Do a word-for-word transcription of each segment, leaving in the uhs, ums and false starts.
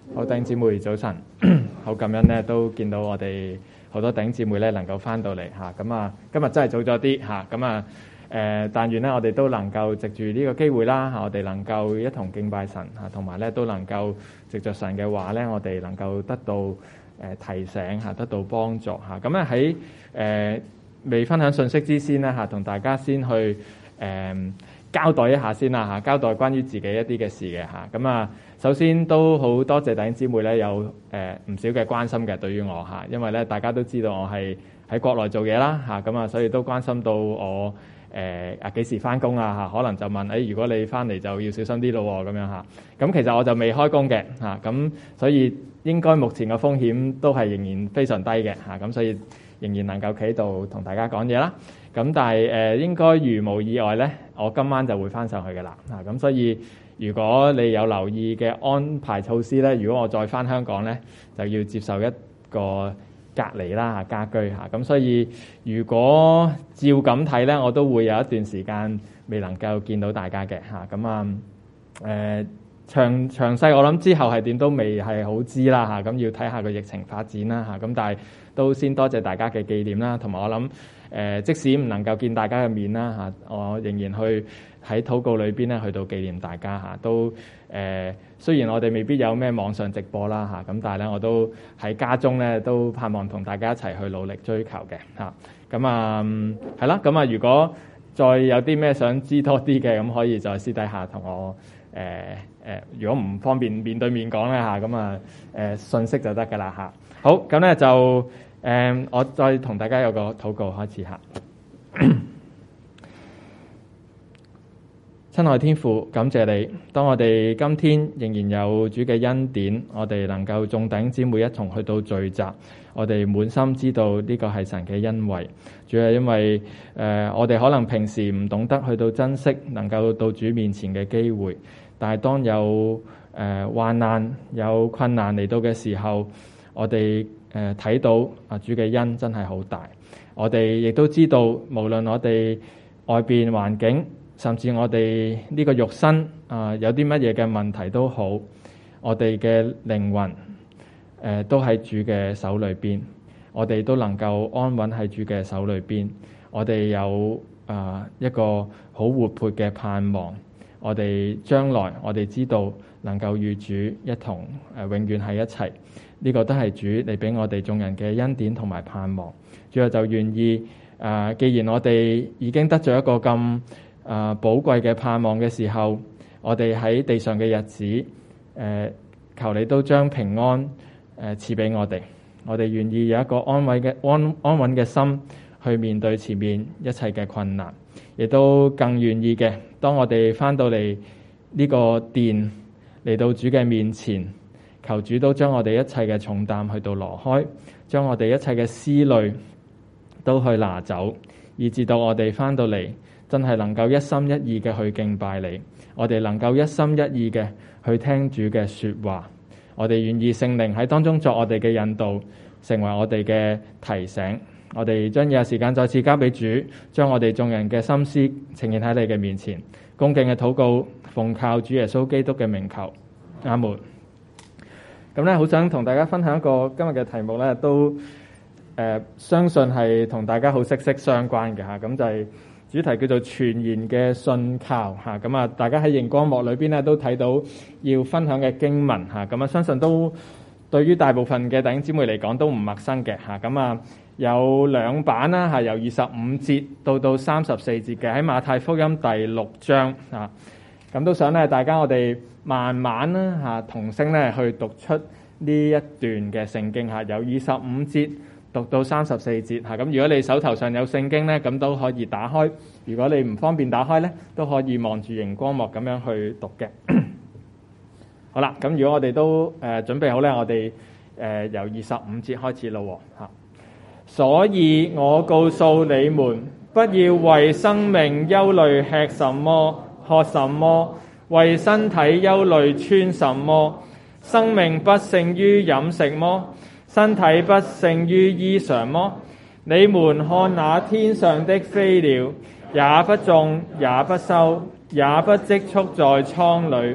好，弟兄姊妹早晨，好感恩咧，都見到我哋好多弟兄姊妹咧能夠翻到嚟嚇，咁啊今日真係早咗啲嚇，咁啊誒，但願咧我哋都能夠藉住呢個機會啦嚇，我哋能夠一同敬拜神嚇，同埋咧都能夠藉着神嘅話咧，我哋能夠得到誒提醒嚇，得到幫助嚇。咁咧喺誒未分享信息之先咧嚇，同大家先去誒、呃、交代一下先啦嚇，交代關於自己一啲嘅事嘅嚇，咁啊。首先都好多謝弟兄姊妹咧，有誒唔少嘅關心嘅對於我嚇，因為咧大家都知道我係喺國內做嘢啦嚇，咁啊所以都關心到我誒啊幾時翻工啊嚇，可能就問誒、哎、如果你翻嚟就要小心啲咯咁樣嚇。咁其實我就未開工嘅嚇，咁所以應該目前嘅風險都係仍然非常低嘅嚇，咁所以仍然能夠企度同大家講嘢啦。咁但係誒應該如無意外咧，我今晚就會翻上去嘅啦嚇，咁所以。如果你有留意嘅安排措施咧，如果我再翻香港咧，就要接受一個隔離啦嚇，家居嚇。咁所以如果照咁睇咧，我都會有一段時間未能夠見到大家嘅嚇。咁啊誒詳詳細我諗之後係點都未係好知啦嚇。咁要睇下個疫情發展啦嚇。咁但係都先多謝大家嘅紀念啦，同埋我諗誒、呃、即使唔能夠見大家嘅面啦嚇，我仍然去。喺禱告裏邊咧，去到紀念大家嚇，都誒、呃、雖然我哋未必有咩網上直播啦嚇，咁但係咧我都喺家中咧都盼望同大家一齊去努力追求嘅嚇。咁啊係啦，咁啊如果再有啲咩想知多啲嘅，咁可以再私底下同我誒誒、呃呃，如果唔方便面對面講咧嚇，咁啊誒信息就得㗎啦嚇。好，咁咧就誒、呃、我再同大家有個禱告開始嚇。親愛天父，感謝你，當我哋今天仍然有主嘅恩典，我哋能夠眾弟兄姊妹一同去到聚集，我哋滿心知道呢個係神嘅恩惠。主要係因為誒、呃、我哋可能平時唔懂得去到珍惜能夠到主面前嘅機會，但係當有誒、呃、患難有困難嚟到嘅時候，我哋誒睇到啊主嘅恩真係好大。我哋亦都知道，無論我哋外邊環境，甚至我哋呢個肉身啊、呃，有啲乜嘢嘅問題都好，我哋嘅靈魂誒、呃、都喺主嘅手裏邊，我哋都能夠安穩喺主嘅手裏邊。我哋有啊、呃、一個好活潑嘅盼望，我哋將來我哋知道能夠與主一同誒、呃、永遠喺一齊。呢、這個都係主你俾我哋眾人嘅恩典同埋盼望。主要就願意啊、呃，既然我哋已經得咗一個咁啊！寶貴嘅盼望嘅時候，我哋喺地上嘅日子，誒、呃、求你都將平安誒賜俾我哋。我哋願意有一個安穩嘅安安穩嘅心去面對前面一切嘅困難，亦都更願意嘅。當我哋翻到嚟呢個殿，嚟到主嘅面前，求主都將我哋一切嘅重擔去到挪開，將我哋一切嘅思慮都去拿走，以至到我哋翻到嚟。真係能夠一心一意嘅去敬拜你，我哋能夠一心一意嘅去聽主嘅說話，我哋願意聖靈喺當中作我哋嘅引導，成為我哋嘅提醒。我哋將有時間再次交俾主，將我哋眾人嘅心思呈現喺你嘅面前，恭敬嘅禱告，奉靠主耶穌基督嘅名求，阿門。咁咧，好想同大家分享一個今日嘅題目咧，都誒、呃、相信係同大家好息息相關嘅吓，咁就係、是。主題叫做全然嘅信靠嚇，咁啊大家喺熒光幕裏邊咧都睇到要分享嘅經文嚇，咁啊相信都對於大部分嘅弟兄姊妹嚟講都唔陌生嘅嚇，咁啊有兩版啦嚇，由二十五節到到三十四節嘅喺馬太福音第六章嚇，咁都想咧大家我哋慢慢啦嚇同聲咧去讀出呢一段嘅聖經嚇，由二十五節。讀到三十四節嚇，咁如果你手頭上有聖經咧，咁都可以打開；如果你唔方便打開咧，都可以望住熒光幕咁樣去讀嘅。好啦，咁如果我哋都誒、呃、準備好咧，我哋誒、呃、由二十五節開始咯嚇。所以我告訴你們，不要為生命憂慮吃什麼、喝什麼；為身體憂慮穿什麼。生命不勝於飲食麼？身體不勝於衣裳麼？你們看那天上的飛鳥，也不種，也不收，也不積蓄在倉裏，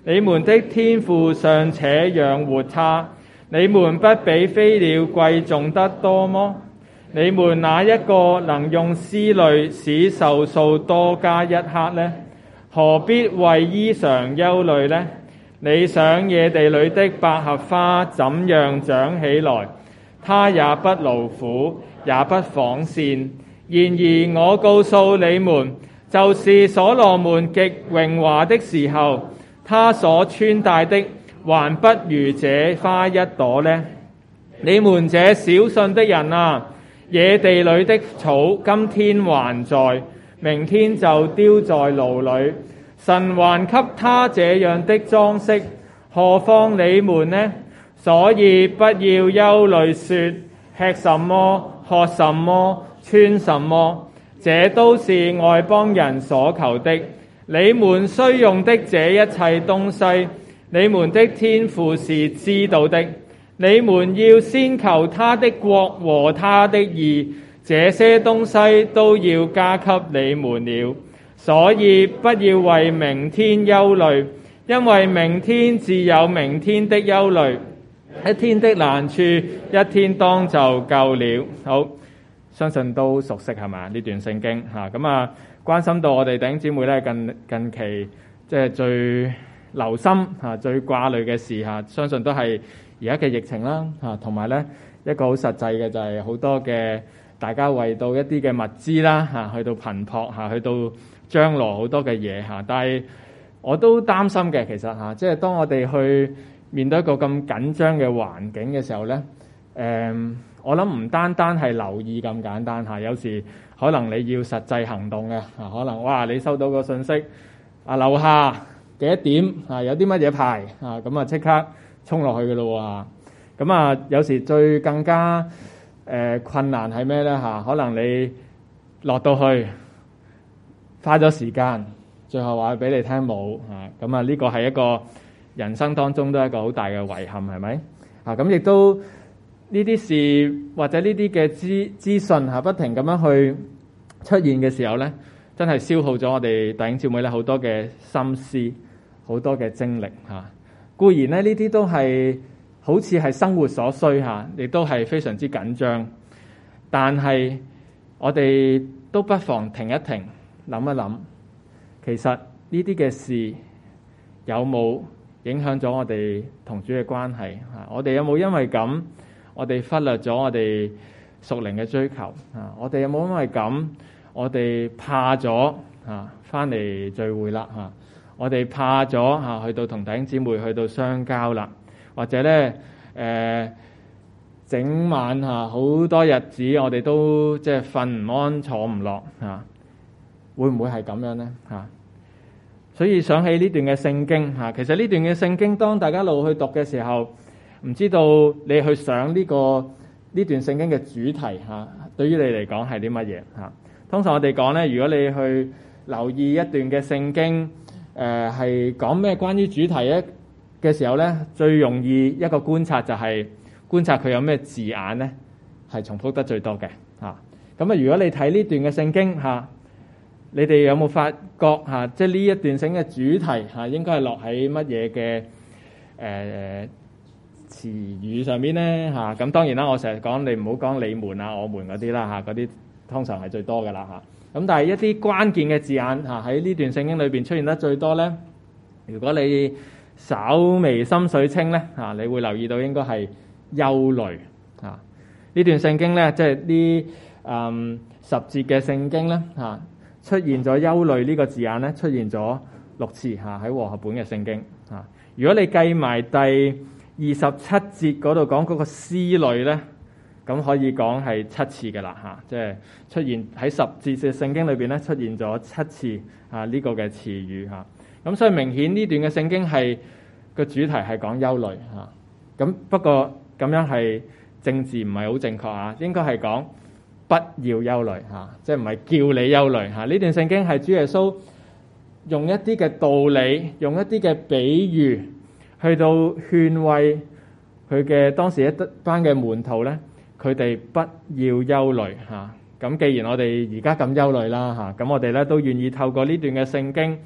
你們的天父尚且養活他，你們不比飛鳥貴重得多麼？你們哪一個能用思慮使壽數多加一刻呢？何必為衣裳憂慮呢？你想野地裏的百合花怎樣長起來？它也不勞苦，也不紡線。然而我告訴你們，就是所羅門極榮華的時候，他所穿戴的還不如這花一朵呢。你們這小信的人啊，野地裏的草今天還在，明天就丟在爐裏。神還給他這樣的裝飾，何況你們呢？所以不要憂慮說，吃什麼，喝什麼，穿什麼，這都是外邦人所求的。你們需用的這一切東西，你們的天父是知道的。你們要先求他的國和他的義，這些東西都要加給你們了。所以不要為明天憂慮，因為明天自有明天的憂慮。一天的難處，一天當就夠了。好，相信都熟悉係嘛？呢段聖經嚇咁啊，關心到我哋弟兄姊妹咧，近近期即係最留心嚇、最掛慮嘅事嚇，相信都係而家嘅疫情啦嚇，同埋咧一個好實際嘅就係好多嘅大家為到一啲嘅物資啦嚇，去到頻撲嚇，去到將來好多嘅嘢嚇，但係我都擔心嘅，其實嚇，即係當我哋去面對一個咁緊張嘅環境嘅時候咧，誒、嗯，我諗唔單單係留意咁簡單嚇，有時可能你要實際行動嘅嚇，可能哇，你收到個信息，啊樓下幾多點啊，有啲乜嘢排啊，咁啊即刻衝落去嘅咯喎，咁啊有時最更加誒、呃、困難係咩咧嚇？可能你落到去花咗時間，最後話俾你聽冇嚇，咁啊呢個係一個人生當中都係一個好大嘅遺憾，係咪啊？咁亦都呢啲事或者呢啲嘅資資訊嚇，不停咁樣去出現嘅時候咧，真係消耗咗我哋弟兄姊妹咧好多嘅心思，好多嘅精力嚇。固然咧呢啲都係好似係生活所需嚇，亦都係非常之緊張，但係我哋都不妨停一停，諗一諗，其實呢啲嘅事有冇影響咗我哋同主嘅關係嚇？我哋有冇因為咁，我哋忽略咗我哋屬靈嘅追求啊？我哋有冇因為咁，我哋怕咗嚇翻嚟聚會啦嚇？我哋怕咗嚇去到同弟兄姊妹去到相交啦，或者咧誒整晚嚇好多日子，我哋都即係瞓唔安、坐唔落嚇，會唔會係咁樣咧嚇？所以想起呢段嘅聖經嚇，其實呢段嘅聖經，當大家路去讀嘅時候，唔知道你去想呢個呢段聖經嘅主題嚇，對於你嚟講係啲乜嘢嚇？通常我哋講咧，如果你去留意一段嘅聖經，誒係講咩關於主題咧嘅時候咧，最容易一個觀察就係觀察佢有咩字眼咧係重複得最多嘅嚇。咁啊，如果你睇呢段嘅聖經嚇，你哋有冇發覺嚇？即係呢一段聖經嘅主題嚇，應該係落喺乜嘢嘅誒詞語上邊咧嚇？咁當然啦，我成日講你唔好講你們啊、我們嗰啲啦嚇，嗰啲通常係最多噶啦嚇。咁但係一啲關鍵嘅字眼嚇喺呢段聖經裏邊出現得最多咧，如果你稍微心水清咧嚇，你會留意到應該係憂慮嚇。呢段聖經咧，即係呢誒十節嘅聖經咧嚇，出現咗憂慮呢個字眼咧，出現咗六次嚇喺和合本嘅聖經嚇。如果你計埋第二十七節嗰度講嗰個思慮咧，咁可以講係七次嘅啦嚇，即係出現喺十節嘅聖經裏邊咧，出現咗七次啊呢個嘅詞語嚇。咁所以明顯呢段嘅聖經係個主題係講憂慮嚇。咁不過咁樣係政治唔係好正確啊，應該係講不要憂慮嚇，即係唔係叫你憂慮嚇。呢段聖經係主耶穌用一啲嘅道理，用一啲嘅比喻，去到勸慰佢嘅當時一班嘅門徒咧，佢哋不要憂慮嚇。咁既然我哋而家咁憂慮啦嚇，咁我哋咧都願意透過呢段嘅聖經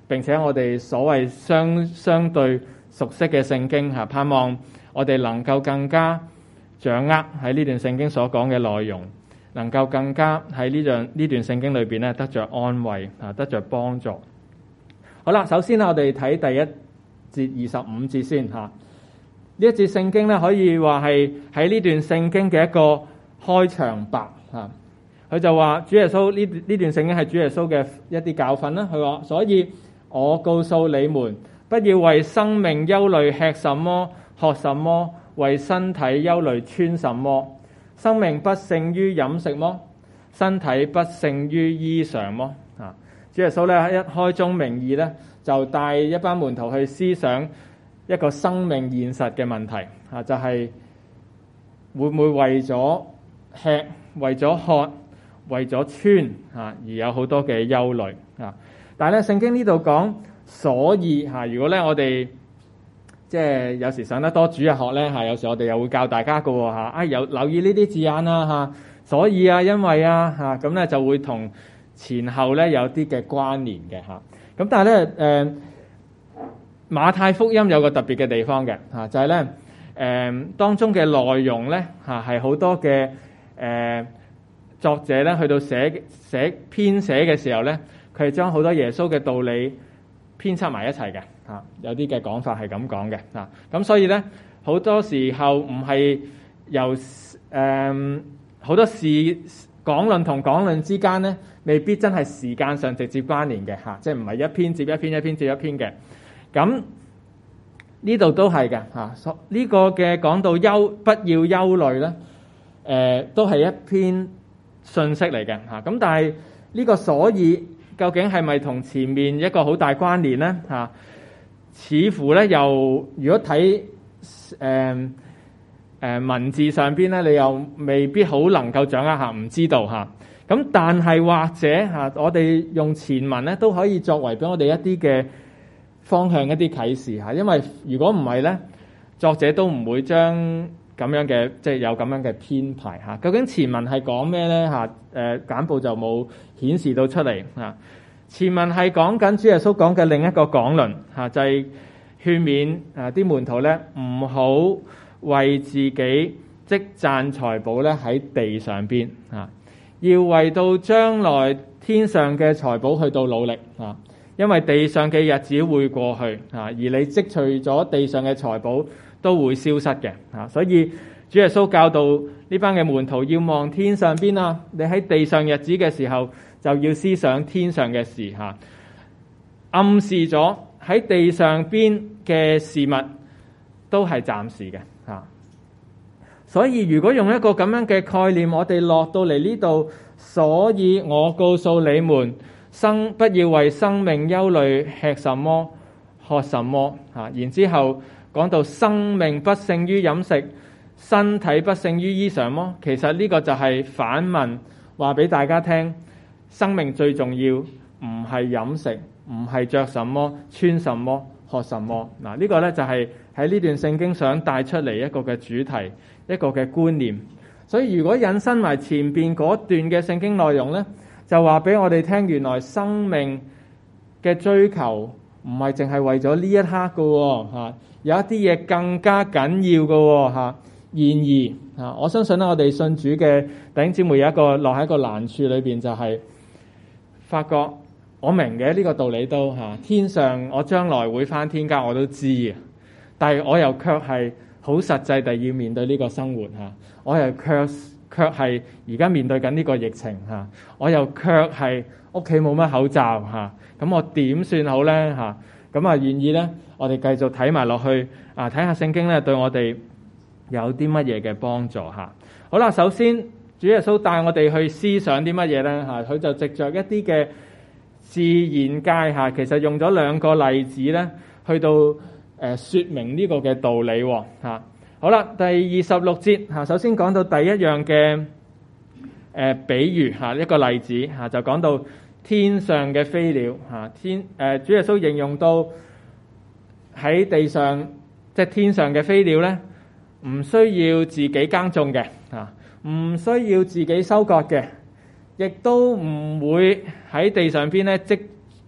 並且我哋所謂相相對熟悉嘅聖經嚇，盼望我哋能夠更加掌握喺呢段聖經所講嘅內容，能夠更加喺呢段呢段聖經裏邊咧得着安慰啊，得着幫助。好啦，首先我哋睇第一節二十五節先嚇。呢一節聖經咧可以話係喺呢段聖經嘅一個開場白嚇。佢就話主耶穌呢呢段聖經係主耶穌嘅一啲教訓啦。佢話：所以我告訴你們，不要為生命憂慮，吃什麼，喝什麼；為身體憂慮，穿什麼。生命不勝於飲食麼？身體不勝於衣裳麼？啊！主耶穌咧一開宗明義咧，就帶一班門徒去思想一個生命現實嘅問題啊，就係、是、會唔會為咗吃、為咗喝、為咗穿啊而有好多嘅憂慮啊？但係咧聖經呢度講，所以嚇，如果咧我哋即係有時上得多主日學咧嚇，有時我哋又會教大家嘅喎嚇，啊有留意呢啲字眼啦嚇，所以啊，因為啊嚇，咁咧就會同前後咧有啲嘅關聯嘅嚇。咁但係咧誒馬太福音有個特別嘅地方嘅嚇，就係咧誒當中嘅內容咧嚇係好多嘅誒、呃、作者咧去到寫寫編寫嘅時候咧，佢係將好多耶穌嘅道理編輯埋一齊嘅嚇，有啲嘅講法係咁講嘅嚇。咁所以咧好多時候唔係由誒好多事講論同講論之間咧，未必真係時間上直接關聯嘅嚇，即係唔係一篇接一篇，一篇接一篇嘅。咁呢度都係嘅嚇，呢個嘅講到憂不要憂慮咧，誒都係一篇信息嚟嘅嚇。咁但係呢個所以究竟係咪同前面一個好大關聯咧嚇？似乎咧又如果睇誒誒文字上邊咧，你又未必好能夠掌握下，唔知道嚇。咁但係或者嚇，我哋用前文咧都可以作為俾我哋一啲嘅方向、一啲啟示嚇。因為如果唔係咧，作者都唔會將咁樣嘅即係有咁樣嘅編排嚇。究竟前文係講咩咧嚇？誒簡報就冇顯示到出嚟嚇。前文係講緊主耶穌講嘅另一個講論嚇，就係勸勉啊啲門徒咧唔好為自己積攢財寶咧喺地上邊嚇，要為到將來天上嘅財寶去到努力嚇，因為地上嘅日子會過去嚇，而你積聚咗地上嘅財寶都會消失嘅嚇，所以主耶穌教導呢班嘅門徒要望天上邊啊！你喺地上日子嘅時候就要思想天上嘅事嚇，暗示咗喺地上邊嘅事物都係暫時嘅嚇。所以如果用一個咁樣嘅概念，我哋落到嚟呢度，所以我告訴你們，生不要為生命憂慮，吃什麼，喝什麼嚇。然之後講到生命不勝於飲食，身體不勝於衣裳麼？其實呢個就係反問，話俾大家聽，生命最重要唔係飲食，唔係着什麼、穿什麼、喝什麼。嗱，呢個呢就係喺呢段聖經想帶出嚟一個嘅主題，一個嘅觀念。所以如果引申埋前邊嗰段嘅聖經內容呢，就話俾我哋聽，原來生命嘅追求唔係淨係為咗呢一刻嘅喎嚇，有一啲嘢更加緊要嘅喎嚇。然而啊，我相信咧，我哋信主嘅弟兄姊妹有一個落喺一個難處裏邊，就係發覺我明嘅呢個道理都嚇，天上我將來會返天家我都知嘅，但係我又卻係好實際地要面對呢個生活嚇，我又卻卻係而家面對緊呢個疫情嚇，我又卻係屋企冇乜口罩嚇，咁我點算好咧嚇？咁啊願意咧，我哋繼續睇埋落去啊，睇下聖經咧對我哋有啲乜嘢嘅幫助嚇？好啦，首先主耶穌帶我哋去思想啲乜嘢咧嚇？佢就藉着一啲嘅自然界嚇，其實用咗兩個例子咧，去到誒説明呢個嘅道理喎嚇。好啦，第二十六節嚇，首先講到第一樣嘅誒比喻嚇，一個例子嚇，就講到天上嘅飛鳥嚇，天誒主耶穌形容到喺地上即係天上嘅飛鳥咧，唔需要自己耕種嘅嚇，唔需要自己收割嘅，亦都唔會喺地上邊咧積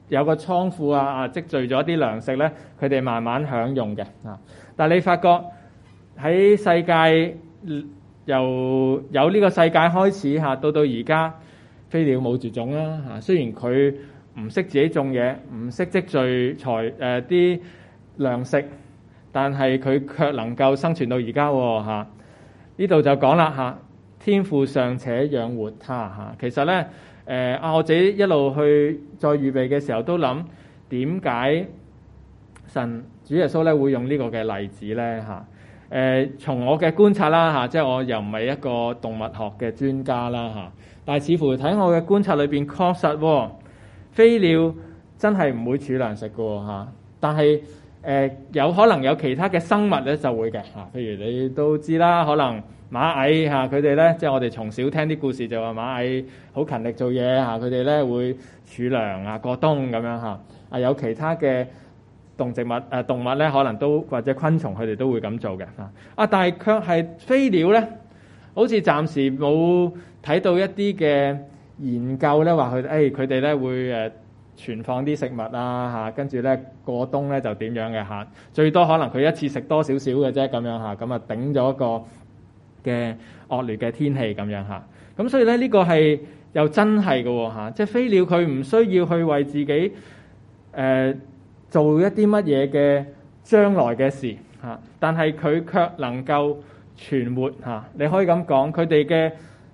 有個倉庫啊啊積聚咗啲糧食咧，佢哋慢慢享用嘅啊。但係你發覺喺世界由有呢個世界開始嚇，到到而家飛鳥冇絕種啦嚇。雖然佢唔識自己種嘢，唔識積聚財誒啲糧食，但係佢卻能夠生存到而家喎嚇。呢度就講啦嚇，天父尚且養活他嚇。其實咧誒啊，我自己一路去再預備嘅時候都諗點解神主耶穌咧會用呢個嘅例子咧嚇。誒從我嘅觀察啦嚇，即係我又唔係一個動物學嘅專家啦嚇，但係似乎睇我嘅觀察裏邊確實喎，飛鳥真係唔會儲糧食嘅喎嚇，但係誒有可能有其他嘅生物咧就會嘅嚇，譬如你都知啦，可能螞蟻嚇佢哋咧，即係我哋從小聽啲故事就話螞蟻好勤力做嘢嚇，佢哋咧會儲糧啊過冬咁樣嚇，啊有其他嘅動植物誒、呃、動物咧，可能都或者昆蟲，佢哋都會咁做嘅嚇。啊，但係卻係飛鳥咧，好似暫時冇睇到一啲嘅研究咧，話佢誒佢哋咧會誒存放啲食物啊嚇，跟住咧過冬咧就點樣嘅嚇。最多可能佢一次食多少少嘅啫咁樣嚇，咁啊頂咗一個嘅惡劣嘅天氣咁樣嚇。咁所以咧呢、這個係又真係嘅喎嚇，即係飛鳥佢唔需要去為自己誒。呃做一啲乜嘢嘅將來嘅事嚇，但係佢卻能夠存活嚇。你可以咁講，佢哋嘅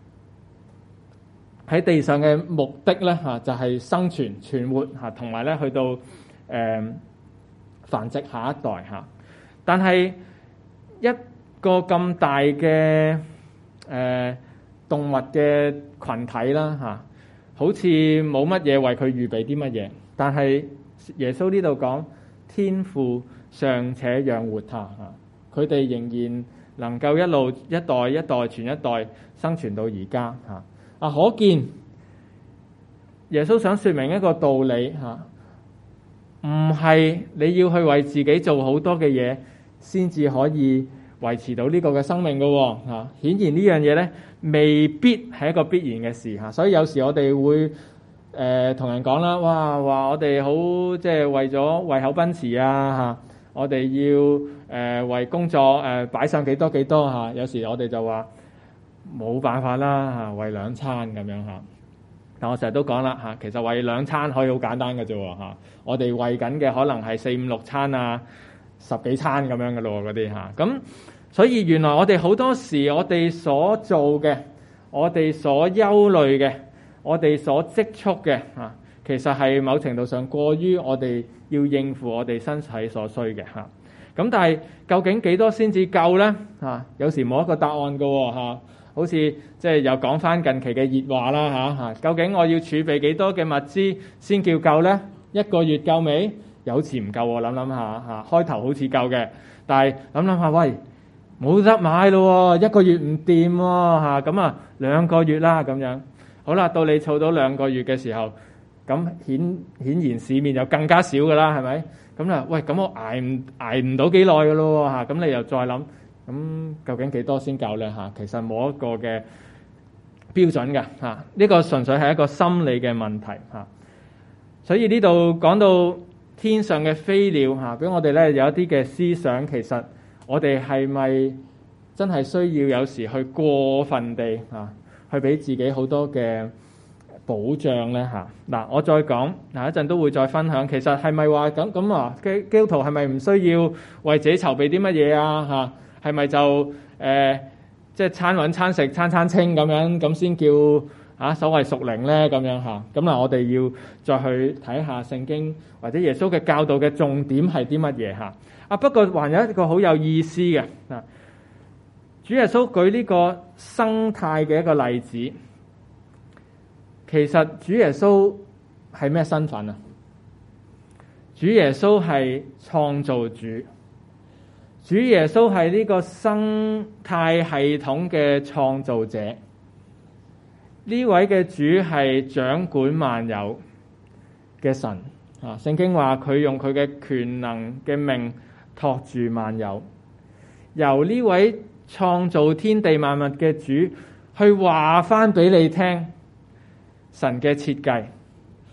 喺地上嘅目的咧嚇，就係生存存活嚇，同埋咧去到誒、呃、繁殖下一代嚇。但係一個咁大嘅誒、呃、動物嘅群體啦嚇，好似冇乜嘢為佢預備啲乜嘢，但係耶穌呢度講天父尚且養活他嚇，佢哋仍然能夠一路一代一代傳一代生存到而家嚇。啊，可見耶穌想說明一個道理嚇，唔係你要去為自己做好多嘅嘢先至可以維持到呢個嘅生命嘅喎嚇。顯然呢樣嘢咧未必係一個必然嘅事嚇，所以有時我哋會誒同、呃、人講啦，哇話我哋好即係為咗為口奔馳啊嚇，我哋要誒、呃、為工作誒、呃、擺上幾多幾多嚇、啊，有時我哋就話冇辦法啦嚇，為兩餐咁樣嚇。但我成日都講啦嚇，其實為兩餐可以好簡單嘅啫喎嚇，我哋為緊嘅可能係四五六餐啊，十幾餐咁樣嘅咯嗰啲嚇。咁所以原來我哋好多時我哋所做嘅，我哋所憂慮嘅，我哋所積蓄嘅嚇，其實係某程度上過於我哋要應付我哋身體所需嘅嚇。咁但係究竟幾多先至夠咧嚇？有時冇一個答案嘅喎嚇。好似即係又講翻近期嘅熱話啦嚇嚇。究竟我要儲備幾多嘅物資先叫夠咧？一個月夠未？有次唔夠喎，諗諗下嚇。開頭好似夠嘅，但係諗諗下，喂，冇得買咯喎，一個月唔掂喎嚇。咁啊兩個月啦咁樣。好啦，到你儲到兩個月嘅時候，咁顯顯然市面就更加少噶啦，係咪？咁啦，喂，咁我捱唔捱唔到幾耐噶咯喎嚇，咁你又再諗，咁究竟幾多先夠咧嚇？其實冇一個嘅標準㗎嚇，呢個純粹係一個心理嘅問題嚇。所以呢度講到天上嘅飛鳥嚇，俾我哋咧有一啲嘅思想，其實我哋係咪真係需要有時去過分地嚇？去俾自己好多嘅保障咧嚇。嗱，我再講嗱，一陣都會再分享。其實係咪話咁咁啊？基基督徒係咪唔需要為自己籌備啲乜嘢啊？嚇，係咪就誒、呃、即係餐揾餐食餐餐清咁樣咁先叫啊所謂屬靈咧咁樣嚇？咁嗱，我哋要再去睇下聖經或者耶穌嘅教導嘅重點係啲乜嘢嚇？啊，不過還有一個好有意思嘅嗱。主耶穌舉呢個生態嘅一個例子，其實主耶穌係咩身份啊？主耶穌係創造主，主耶穌係呢個生態系統嘅創造者。呢位嘅主係掌管萬有嘅神啊！聖經話佢用佢嘅權能嘅命托住萬有，由呢位創造天地萬物嘅主去話翻俾你聽神嘅設計，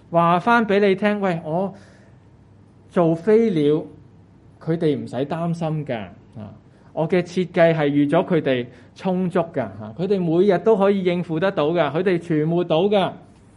話翻俾你聽，喂，我做飛鳥，佢哋唔使擔心㗎啊！我嘅設計係預咗佢哋充足㗎嚇，佢哋每日都可以應付得到㗎，佢哋存活到㗎。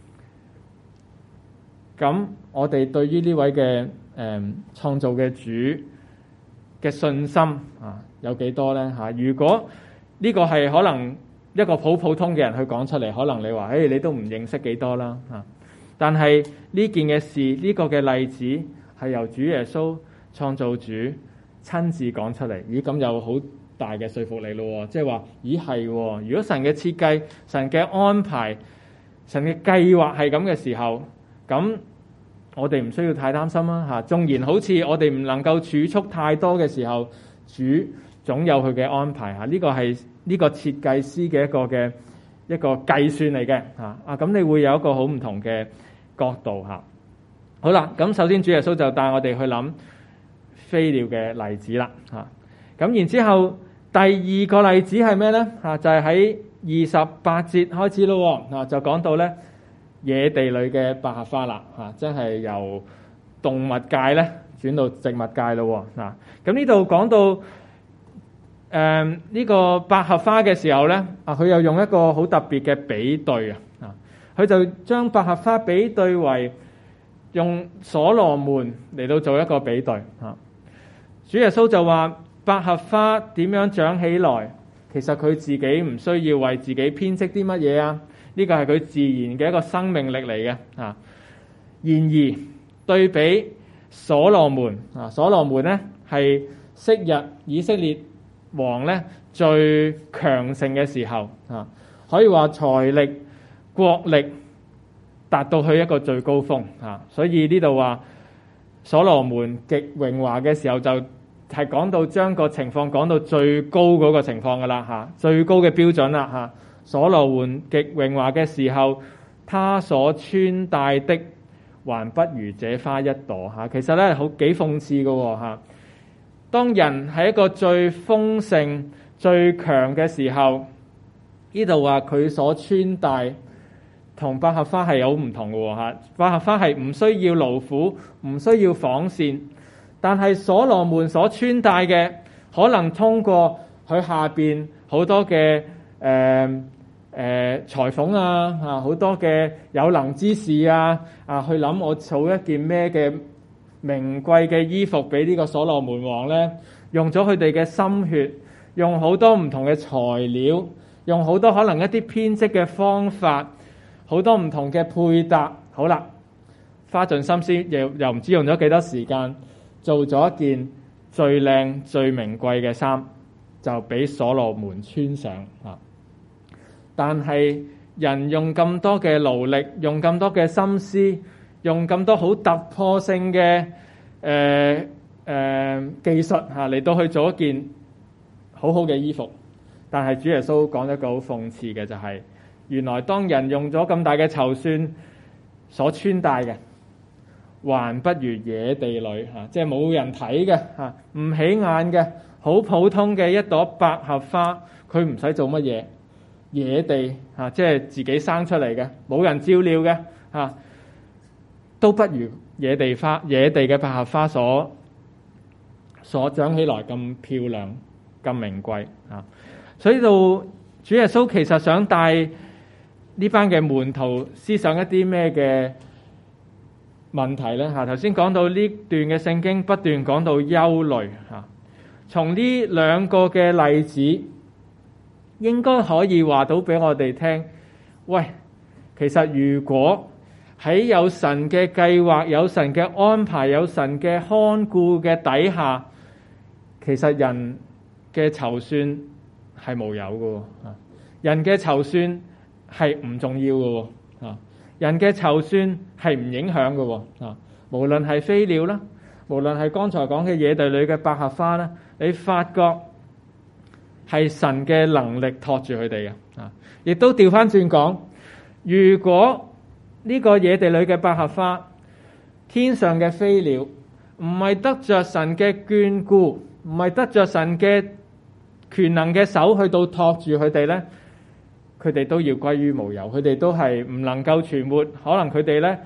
咁我哋對於呢位嘅誒創造嘅主嘅信心啊，有幾多咧嚇？如果呢個係可能一個普普通嘅人去講出嚟，可能你話誒你都唔認識幾多啦嚇。但係呢件嘅事，呢個嘅例子係由主耶穌創造主親自講出嚟，咦咁有好大嘅說服力咯，即係話咦係，如果神嘅設計、神嘅安排、神嘅計劃係咁嘅時候，咁我哋唔需要太擔心啦嚇。縱然好似我哋唔能夠儲蓄太多嘅時候，主總有佢嘅安排嚇。呢個係呢個設計師嘅一個嘅一個計算嚟嘅嚇啊。咁你會有一個好唔同嘅角度嚇。好啦，咁首先主耶穌就帶我哋去諗飛鳥嘅例子啦嚇。咁然之後第二個例子係咩咧嚇？就係喺二十八節開始咯喎，就講到咧野地裏嘅百合花啦嚇，即係由動物界咧轉到植物界咯喎嗱。咁呢度講到誒呢、呃這個百合花嘅時候咧啊，佢又用一個好特別嘅比對啊，佢就將百合花比對為用所羅門嚟到做一個比對嚇。主耶穌就話百合花點樣長起來，其實佢自己唔需要為自己編織啲乜嘢啊，呢個係佢自然嘅一個生命力嚟嘅啊。然而對比所羅門啊，所羅門咧係昔日以色列王咧最強盛嘅時候啊，可以話財力國力達到去一個最高峰啊，所以呢度話所羅門極榮華嘅時候，就係講到將個情況講到最高嗰個情況噶啦嚇，最高嘅標準啦嚇。所羅門極榮華嘅時候，他所穿戴的還不如這花一朵嚇。其實咧好幾諷刺嘅喎嚇。當人喺一個最豐盛、最強嘅時候，呢度話佢所穿戴同百合花係有唔同嘅喎嚇。百合花係唔需要勞苦，唔需要紡線。但係所羅門所穿戴嘅，可能通過佢下邊好多嘅誒誒裁縫啊，啊好多嘅有能之士啊，啊去諗我儲一件咩嘅名貴嘅衣服俾呢個所羅門王咧，用咗佢哋嘅心血，用好多唔同嘅材料，用好多可能一啲編織嘅方法，好多唔同嘅配搭，好啦，花盡心思，又又唔知用咗幾多時間。做咗一件最靚最名貴嘅衫，就俾所羅門穿上啊！但係人用咁多嘅勞力，用咁多嘅心思，用咁多好突破性嘅誒誒技術嚇嚟到去做一件好好嘅衣服，但係主耶穌講一個好諷刺嘅就係、是，原來當人用咗咁大嘅籌算所穿戴嘅，還不如野地裏嚇，即係冇人睇嘅嚇，唔起眼嘅，好普通嘅一朵百合花，佢唔使做乜嘢，野地嚇，即係自己生出嚟嘅，冇人照料嘅嚇，都不如野地花、野地嘅百合花所所長起來咁漂亮、咁名貴嚇。所以到主耶穌其實想帶呢班嘅門徒思想一啲咩嘅問題咧嚇？頭先講到呢段嘅聖經不斷講到憂慮嚇，從呢兩個嘅例子應該可以話到俾我哋聽，喂，其實如果喺有神嘅計劃、有神嘅安排、有神嘅看顧嘅底下，其實人嘅籌算係無有嘅嚇，人嘅籌算係唔重要嘅嚇。人嘅籌算係唔影響嘅啊！無論係飛鳥啦，無論係剛才講嘅野地裏嘅百合花啦，你發覺係神嘅能力托住佢哋嘅啊！亦都調翻轉講，如果呢個野地裏嘅百合花，天上嘅飛鳥唔係得着神嘅眷顧，唔係得着神嘅權能嘅手去到托住佢哋咧，佢哋都要歸於無有，佢哋都係唔能夠存活，可能佢哋咧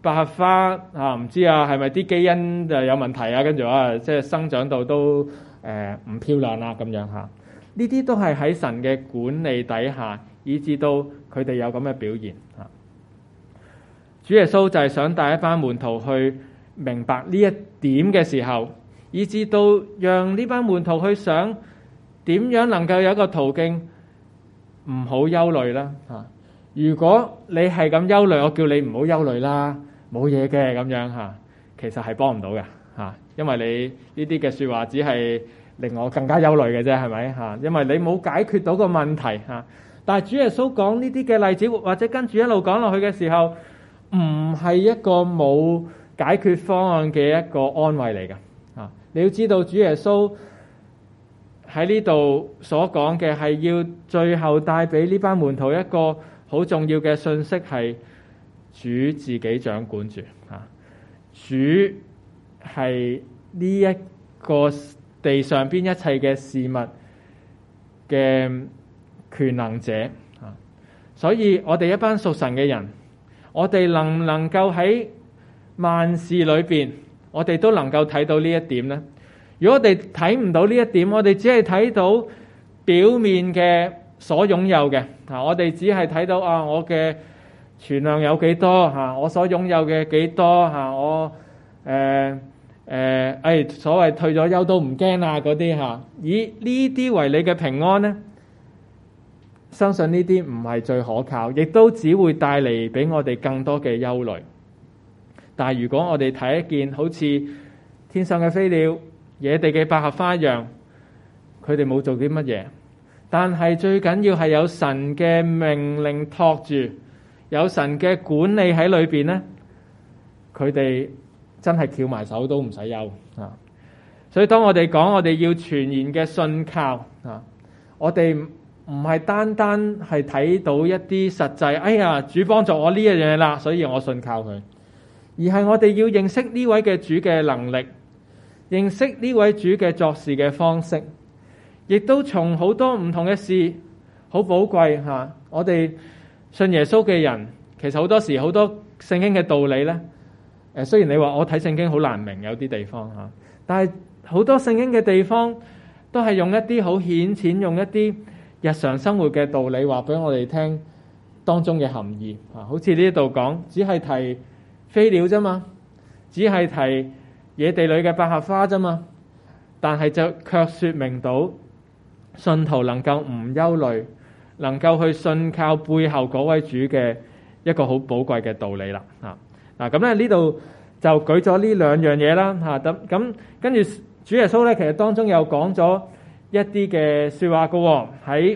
百合花啊，唔知啊係咪啲基因就有問題啊？跟住啊，即係生長到都誒唔、呃、漂亮啦咁樣嚇。呢啲都係喺神嘅管理底下，以致到佢哋有咁嘅表現嚇。主耶穌就係想帶一班門徒去明白呢一點嘅時候，以致到讓呢班門徒去想點樣能夠有一個途徑唔好憂慮啦嚇。如果你係咁憂慮，我叫你唔好憂慮啦，冇嘢嘅咁樣嚇，其實係幫唔到嘅嚇，因為你呢啲嘅説話只係令我更加憂慮嘅啫，係咪嚇？因為你冇解決到個問題嚇。但係主耶穌講呢啲嘅例子，或者跟住一路講落去嘅時候，唔係一個冇解決方案嘅一個安慰嚟嘅嚇。你要知道，主耶穌喺呢度所講嘅係要最後帶俾呢班門徒一個好重要嘅信息，係主自己掌管住嚇。主係呢一個地上邊一切嘅事物嘅權能者啊，所以我哋一班屬神嘅人，我哋能唔能夠喺萬事裏邊，我哋都能夠睇到呢一點呢？如果我哋睇唔到呢一點，我哋只係睇到表面嘅所擁有嘅啊，我哋只係睇到啊，我嘅存量有幾多嚇，我所擁有嘅幾多嚇，我誒誒誒所謂退咗休都唔驚啊嗰啲嚇，以呢啲為你嘅平安呢？相信呢啲唔係最可靠，亦都只會帶嚟俾我哋更多嘅憂慮。但係如果我哋睇一件好似天上嘅飛鳥、野地嘅百合花一樣，佢哋冇做啲乜嘢，但係最緊要係有神嘅命令托住，有神嘅管理喺裏邊呢，佢哋真係翹埋手都唔使憂啊！所以當我哋講我哋要全然嘅信靠啊，我哋唔係單單係睇到一啲實際，哎呀，主幫助我呢一樣嘢啦，所以我信靠佢，而係我哋要認識呢位嘅主嘅能力，認識呢位主嘅作事嘅方式，亦都從好多唔同嘅事好寶貴嚇。我哋信耶穌嘅人，其實好多時好多聖經嘅道理呢，誒雖然你話我睇聖經好難明，有啲地方嚇，但係好多聖經嘅地方都係用一啲好顯淺，用一啲日常生活嘅道理話俾我哋聽當中嘅含義啊，好似呢度講，只係提飛鳥啫嘛，只係提野地裏嘅百合花啫嘛，但係就卻說明到信徒能夠唔憂慮，能夠去信靠背後嗰位主嘅一個好寶貴嘅道理啦啊！嗱咁咧呢度就舉咗呢兩樣嘢啦嚇，咁咁跟住主耶穌咧，其實當中又講咗一啲嘅説話嘅喎，喺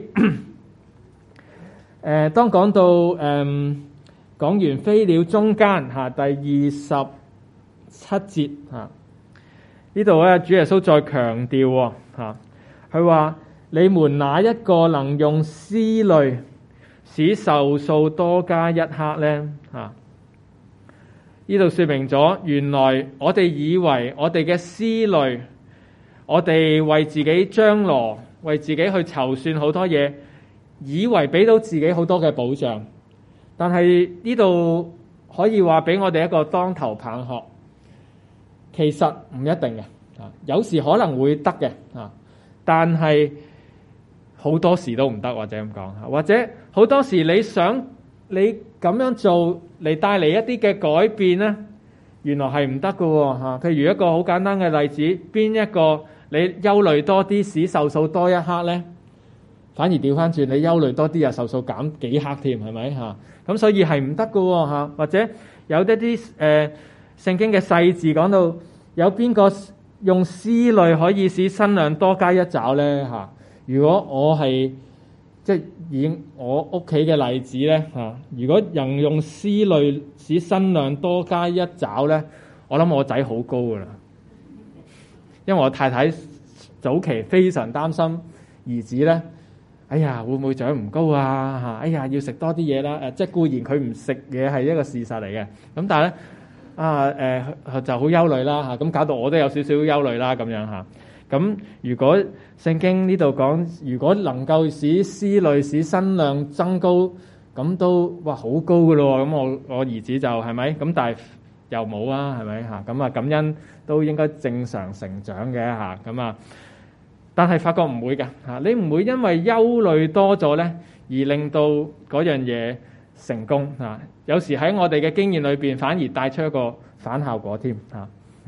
誒當講到誒、嗯、講完飛鳥中間嚇，第二十七節嚇，呢度咧主耶穌再強調喎嚇，佢話你們哪一個能用思慮使壽數多加一刻咧嚇？呢度説明咗，原來我哋以為我哋嘅思慮，我哋為自己張羅，為自己去籌算好多嘢，以為俾到自己好多嘅保障，但係呢度可以話俾我哋一個當頭棒喝，其實唔一定嘅，啊，有時可能會得嘅，啊，但係好多時都唔得，或者咁講，或者好多時你想你咁樣做嚟帶嚟一啲嘅改變咧，原來係唔得嘅喎嚇。譬如一個好簡單嘅例子，邊一個你憂慮多啲使壽數多一刻咧，反而調翻轉，你憂慮多啲又壽數減幾刻添，係咪嚇？咁所以係唔得嘅喎嚇。或者有一啲誒聖經嘅細字講到，有邊個用思慮可以使身量多加一爪咧嚇？如果我係即係以我屋企嘅例子咧嚇，如果人用思慮使身量多加一爪咧，我諗我仔好高噶啦，因為我太太早期非常擔心兒子咧，哎呀會唔會長唔高啊嚇？哎呀要食多啲嘢啦，誒即係固然佢唔食嘢係一個事實嚟嘅，咁但係咧啊誒就好憂慮啦嚇，咁搞到我都有少少憂慮啦咁樣嚇。咁如果聖經呢度講，如果能夠使思慮使身量增高， 咁都哇好高噶咯，咁我我兒子就係咪咁？但係又冇啊，係咪嚇？咁啊感恩都應該正常成長嘅嚇，咁啊，但係發覺唔會㗎嚇，你唔會因為憂慮多咗咧而令到嗰樣嘢成功嚇。有時喺我哋嘅經驗裏邊，反而帶出一個反效果添嚇。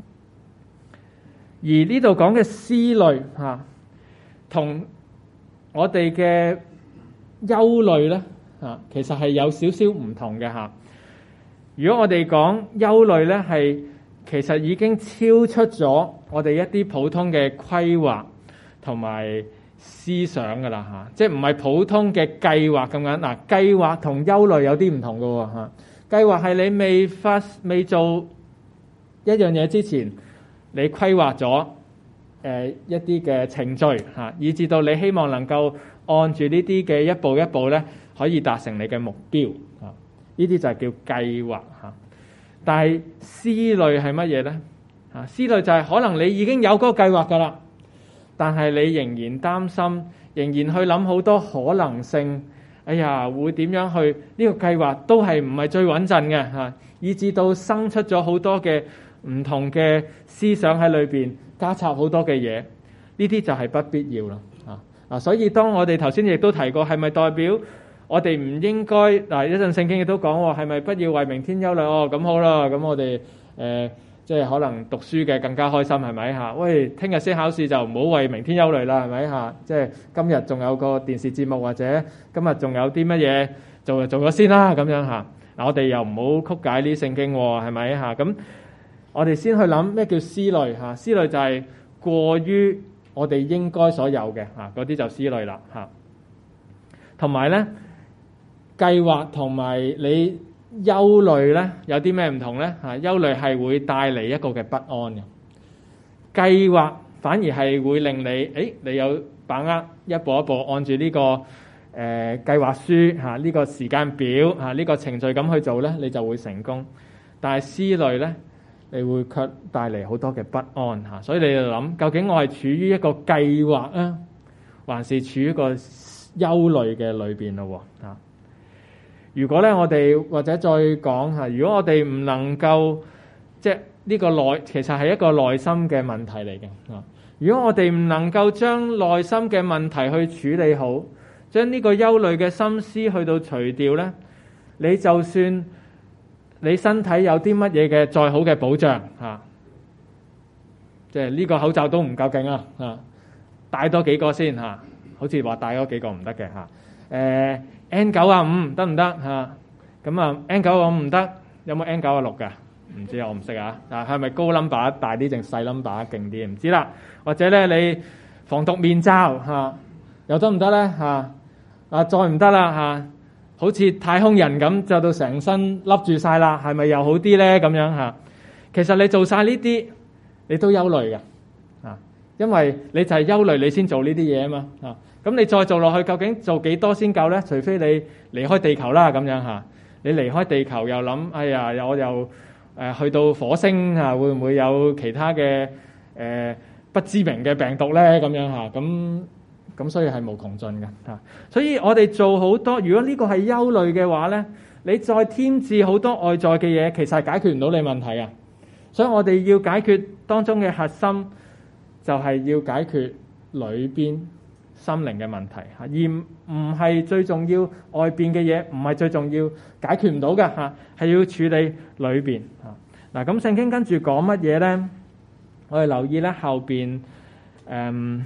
而呢度講嘅思慮嚇，同我哋嘅憂慮咧嚇，其實係有少少唔同嘅嚇。如果我哋講憂慮咧，係其實已經超出咗我哋一啲普通嘅規劃同埋思想噶啦嚇，即係唔係普通嘅計劃咁樣嗱。計劃同憂慮有啲唔同噶喎嚇。計劃係你未發未做一樣嘢之前，你規劃咗誒一啲嘅程序嚇，以至到你希望能夠按住呢啲嘅一步一步咧，可以達成你嘅目標嚇。呢啲就係叫計劃嚇。但係思慮係乜嘢咧嚇？思慮就係可能你已經有嗰個計劃噶啦，但係你仍然擔心，仍然去諗好多可能性。哎呀，會點樣去呢個計劃都係唔係最穩陣嘅嚇，以至到生出咗好多嘅唔同嘅思想喺裏邊，加插好多嘅嘢。呢啲就係不必要啦啊啊！所以當我哋頭先亦都提過，係咪代表我哋唔應該嗱？一陣聖經亦都講喎，係咪不要為明天憂慮哦？咁好啦，咁我哋誒、呃、即係可能讀書嘅更加開心係咪嚇？喂，聽日先考試就唔好為明天憂慮啦，係咪嚇？即係今日仲有個電視節目，或者今日仲有啲乜嘢做就做咗先啦，咁樣嚇。嗱，我哋又唔好曲解呢聖經喎，係咪嚇？咁我哋先去諗咩叫思慮嚇？思慮就係過於我哋應該所有嘅嚇，嗰啲就思慮啦嚇。同埋咧，計劃同埋你憂慮咧有啲咩唔同咧嚇？憂慮係會帶嚟一個嘅不安嘅，計劃反而係會令你誒你有把握一步一步按住呢個誒計劃書嚇，呢個時間表嚇，呢個程序咁去做咧，你就會成功。但係思慮咧，你會卻帶嚟好多嘅不安嚇。所以你就諗，究竟我係處於一個計劃啊，還是處於一個憂慮嘅裏邊咯喎嚇？如果咧，我哋或者再講嚇，如果我哋唔能夠即係呢個內，其實係一個內心嘅問題嚟嘅嚇。如果我哋唔能夠將內心嘅問題去處理好，將呢個憂慮嘅心思去到除掉咧，你就算你身體有啲乜嘢嘅再好嘅保障嚇，即係呢個口罩都唔夠勁啊嚇，戴多幾個先嚇，好似話戴多幾個唔得嘅嚇，誒。N 九啊五得唔得嚇？咁啊 N 九啊五唔得，有冇 N 九啊六㗎？唔知啊，我唔識啊。啊，係咪高 number 大啲定細 number 勁啲？唔知啦。或者咧，你防毒面罩嚇又得唔得咧嚇？啊，再唔得啦嚇，好似太空人咁就到成身笠住晒啦，係咪又好啲咧？咁樣嚇，其實你做晒呢啲，你都憂慮嘅啊，因為你就係憂慮你先做呢啲嘢啊嘛啊。咁你再做落去，究竟做幾多先夠咧？除非你離開地球啦，咁樣嚇。你離開地球又諗，哎呀，我又誒去到火星嚇，會唔會有其他嘅誒不知名嘅病毒咧？咁樣嚇，咁咁所以係無窮盡嘅嚇。所以我哋做好多，如果呢個係憂慮嘅話咧，你再添置好多外在嘅嘢，其實係解決唔到你問題啊。所以我哋要解決當中嘅核心，就係要解決裏邊心靈嘅問題嚇，而唔係最重要外邊嘅嘢，唔係最重要，解決唔到嘅嚇，係要處理裏邊嚇。嗱，咁聖經跟住講乜嘢咧？我哋留意咧後邊誒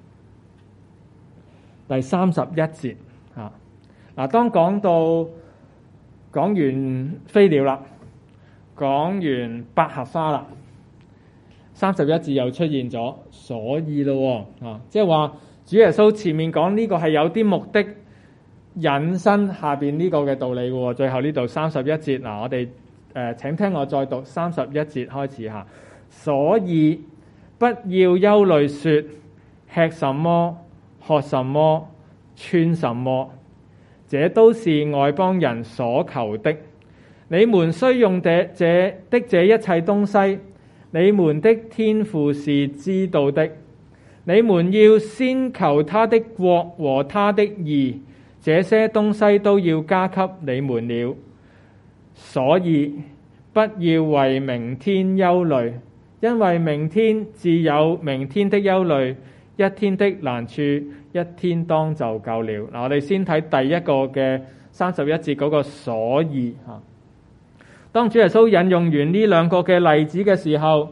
第三十一節嚇。嗱，當講到講完飛鳥啦，講完百合花啦，三十一字又出現咗，所以咯啊，即係話。主耶穌前面講呢個係有啲目的引申下邊呢個嘅道理嘅喎，最後呢度三十一節嗱，我哋誒、呃、請聽我再讀三十一節開始嚇。所以不要憂慮說吃什麼、喝什麼、穿什麼，這都是外邦人所求的。你們需用這這的這一切東西，你們的天父是知道的。你們要先求他的國和他的義，這這些東西都要加給你們了。所以不要為明天憂慮，因為明天自有明天的憂慮，一天的難處一天當就夠了。嗱，我哋先睇第一個嘅三十一節嗰個所以嚇。當主耶穌引用完呢兩個嘅例子嘅時候，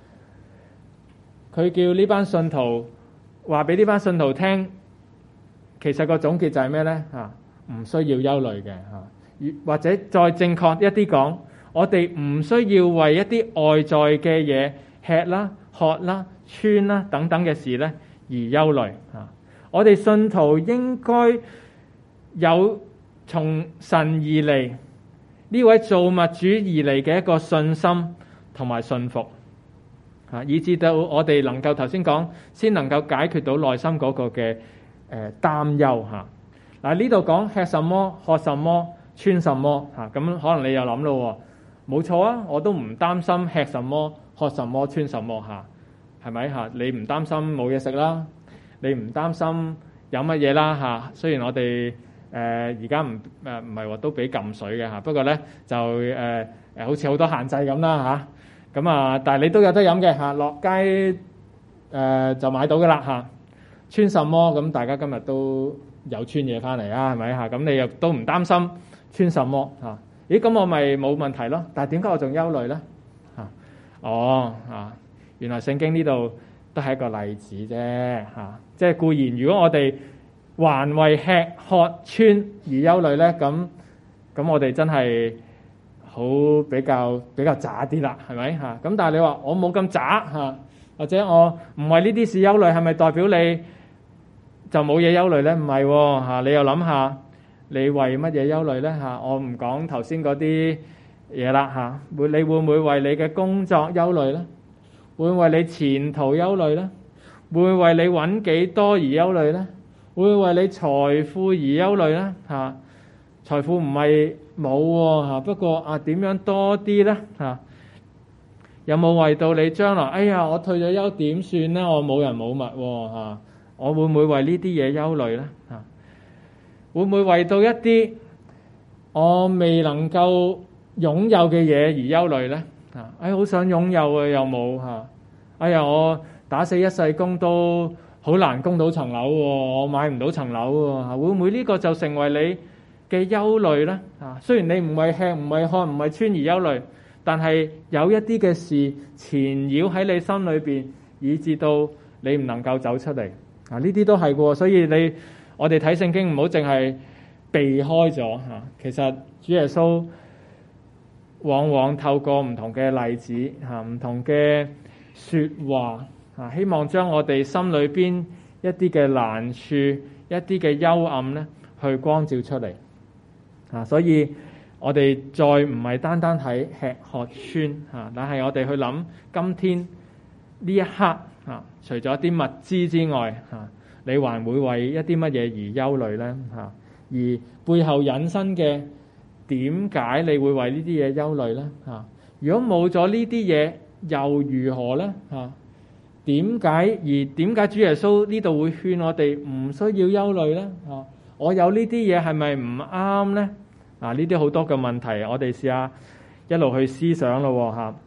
佢叫呢班信徒話俾呢班信徒聽，其實個總結就係咩呢？嚇，唔需要憂慮嘅嚇，或者再正確一啲講，我哋唔需要為一啲外在嘅嘢吃啦、喝啦、穿啦等等嘅事咧而憂慮嚇。我哋信徒應該有從神而嚟呢位造物主而嚟嘅一個信心同埋信服嚇，以至到我哋能夠頭先講，先能夠解決到內心嗰個嘅誒擔憂嚇。嗱，呢度講吃什麼、喝什麼、穿什麼嚇，咁可能你又諗咯，冇錯啊，我都唔擔心吃什麼、喝什麼、穿什麼嚇，係咪嚇？你唔擔心冇嘢食啦，你唔擔心有乜嘢啦嚇。雖然我哋誒而家唔誒唔係話都俾禁水嘅嚇，不過咧就誒誒、呃、好似好多限制咁啦嚇。咁啊，但係你都有得飲嘅嚇，落街誒、呃、就買到嘅啦嚇。穿什麼咁？大家今日都有穿嘢翻嚟啊，係咪嚇？咁你又都唔擔心穿什麼嚇？咦，咁我咪冇問題咯。但係點解我仲憂慮咧？嚇，哦嚇，原來聖經呢度都係一個例子啫嚇。即係固然，如果我哋還為吃喝穿而憂慮咧，咁咁我哋真係好比較比較渣啲啦，係咪嚇？咁但係你話我冇咁渣嚇，或者我唔為呢啲事憂慮，係咪代表你就冇嘢憂慮咧？唔係喎嚇，你又諗下，你為乜嘢憂慮咧嚇？我唔講頭先嗰啲嘢啦嚇，會你會唔會為你嘅工作憂慮咧？會唔會為你前途憂慮咧？會唔會為你揾幾多而憂慮咧？會唔會為你財富而憂慮咧嚇？財富唔係冇喎嚇，不過啊點樣多啲咧嚇？有冇為到你將來？哎呀，我退咗休點算咧？我冇人冇物喎嚇，我會唔會為呢啲嘢憂慮咧嚇？會唔會為到一啲我未能夠擁有嘅嘢而憂慮咧嚇？哎，好想擁有啊，又冇嚇。哎呀，我打死一世工都好難供到層樓喎，我買唔到層樓喎嚇。會唔會呢個就成為你嘅憂慮咧嚇？雖然你唔係吃唔係喝唔係穿而憂慮，但係有一啲嘅事纏繞喺你心裏邊，以致到你唔能夠走出嚟啊！呢啲都係喎，所以你我哋睇聖經唔好淨係避開咗嚇。其實主耶穌往往透過唔同嘅例子嚇、唔同嘅説話嚇，希望將我哋心裏邊一啲嘅難處、一啲嘅幽暗咧，去光照出嚟嚇。所以我哋再唔係單單喺吃喝穿嚇，但係我哋去諗今天呢一刻嚇，除咗啲物資之外嚇，你還會為一啲乜嘢而憂慮咧嚇？而背後引申嘅點解你會為呢啲嘢憂慮咧嚇？如果冇咗呢啲嘢，又如何咧嚇？點解而點解主耶穌呢度會勸我哋唔需要憂慮咧嚇？我有呢啲嘢係咪唔啱咧？啊！呢啲好多嘅問題，我哋試下一路去思想咯嚇。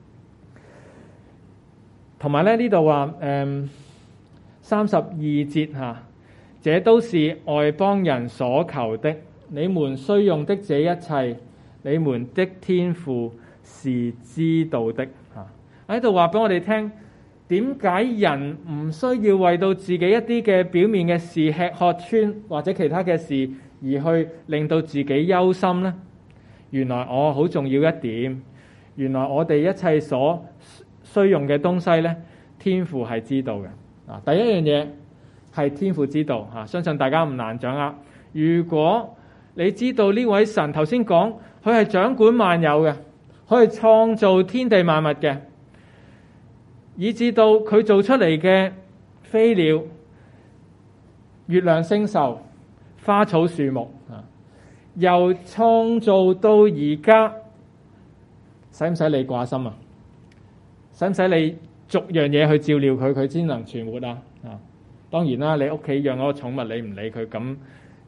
同埋咧呢度話誒三十二節嚇，這都是外邦人所求的。你們需用的這一切，你們的天父是知道的嚇。喺度話俾我哋聽，點解人唔需要為到自己一啲嘅表面嘅事吃喝穿或者其他嘅事，而去令到自己憂心呢？原來我好重要一點，原來我哋一切所需用嘅東西呢，天父係知道嘅。啊，第一樣嘢係天父知道嚇，相信大家唔難掌握。如果你知道呢位神頭先講，佢係掌管萬有嘅，佢係創造天地萬物嘅，以至到佢做出嚟嘅飛鳥、月亮星宿、花草樹木啊，由創造到而家，使唔使你掛心啊？使唔使你逐樣嘢去照料佢，佢先能存活啊？啊，當然啦，你屋企養嗰個寵物，你唔理佢，咁